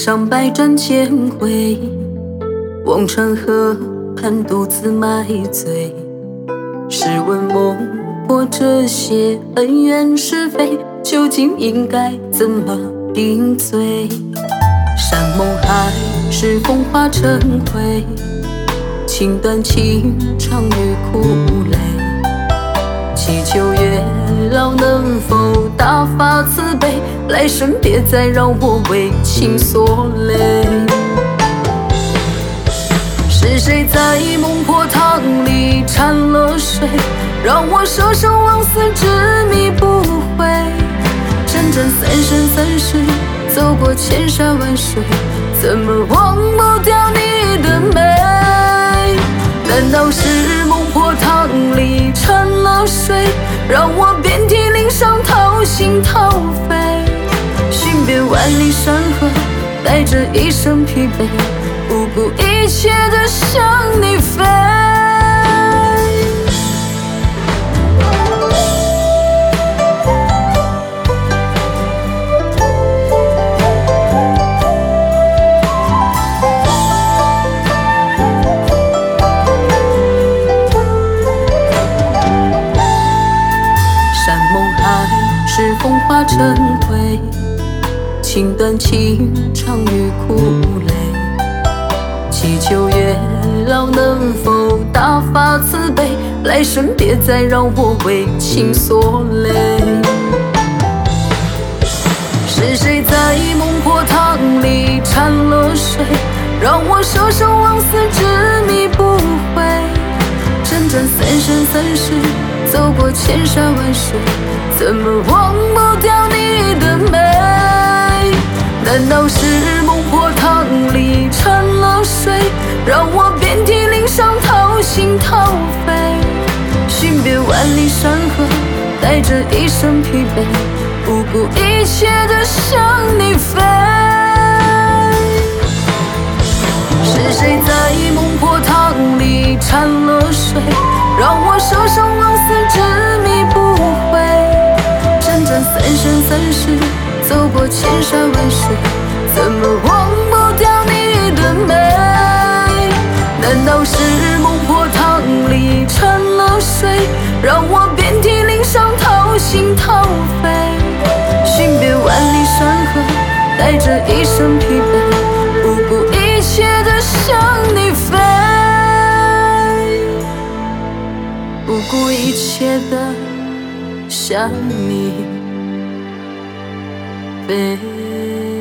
上百转千回，望穿河畔独自买醉。试问孟婆这些恩怨是非，究竟应该怎么定罪？山盟海誓，风化成灰，情断情长与苦累。祈求月老能否大发慈悲，来生别再让我为情所累。是谁在孟婆汤里掺了水，让我舍生忘死执迷不悔？辗转三生三世，走过千山万水，怎么忘不掉你的美？难道是孟婆汤里掺了水，让我遍体鳞伤，掏心掏肺？寻遍万里山河，带着一身疲惫，不顾一切的向你飞。山盟海誓，风化成灰，情断情长与苦累。祈求月老能否大发慈悲，来生别再让我为情所累。是谁在孟婆汤里掺了水，让我舍生忘死执迷不悔？辗转三生三世，走过千山万水，怎么忘不掉你的美？难道是孟婆汤里掺了水，让我遍体鳞伤，掏心掏肺？寻遍万里山河，带着一身疲惫，不顾一切的向你飞。是谁在孟婆汤里掺了水，让我舍生忘死执迷不悔？辗转三生三世，走过千山万水，怎么忘不掉你的美？难道是孟婆汤里掺了水，让我遍体鳞伤，掏心掏肺？寻遍万里山河，带着一身疲惫，不顾一切的向你飞，不顾一切的向你飞。